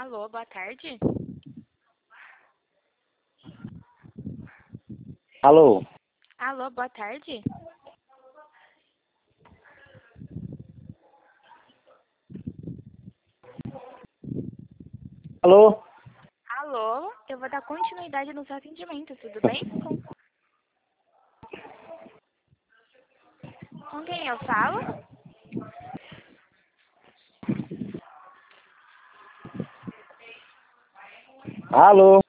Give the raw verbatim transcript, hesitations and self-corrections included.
Alô, boa tarde. Alô? Alô, boa tarde. Alô? Alô, eu vou dar continuidade no seu atendimento, tudo bem? Com, com quem eu falo? Alô?